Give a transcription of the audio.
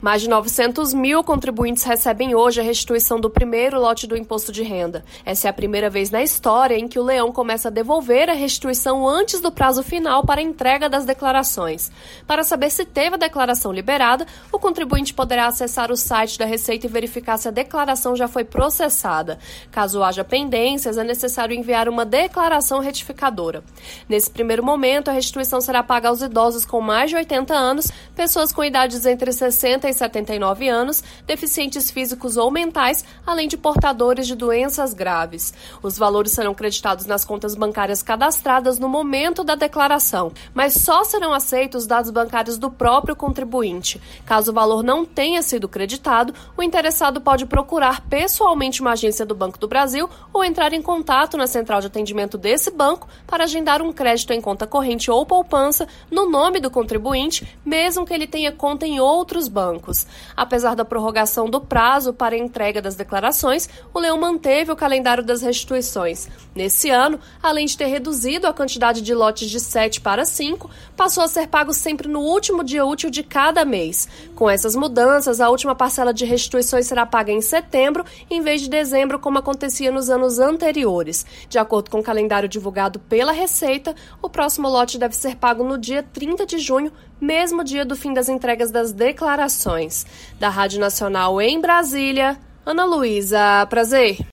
Mais de 900 mil contribuintes recebem hoje a restituição do primeiro lote do imposto de renda. Essa é a primeira vez na história em que o Leão começa a devolver a restituição antes do prazo final para a entrega das declarações. Para saber se teve a declaração liberada, o contribuinte poderá acessar o site da Receita e verificar se a declaração já foi processada. Caso haja pendências, é necessário enviar uma declaração retificadora. Nesse primeiro momento, a restituição será paga aos idosos com mais de 80 anos, pessoas com idades entre 60 e 79 anos, deficientes físicos ou mentais, além de portadores de doenças graves. Os valores serão creditados nas contas bancárias cadastradas no momento da declaração, mas só serão aceitos os dados bancários do próprio contribuinte. Caso o valor não tenha sido creditado, o interessado pode procurar pessoalmente uma agência do Banco do Brasil ou entrar em contato na central de atendimento desse banco para agendar um crédito em conta corrente ou poupança no nome do contribuinte, mesmo que ele tenha conta em outros bancos. Apesar da prorrogação do prazo para a entrega das declarações, o Leão manteve o calendário das restituições. Nesse ano, além de ter reduzido a quantidade de lotes de 7 para 5, passou a ser pago sempre no último dia útil de cada mês. Com essas mudanças, a última parcela de restituições será paga em setembro, em vez de dezembro, como acontecia nos anos anteriores. De acordo com o calendário divulgado pela Receita, o próximo lote deve ser pago no dia 30 de junho, mesmo dia do fim das entregas das declarações. Da Rádio Nacional em Brasília, Ana Luísa Prazer.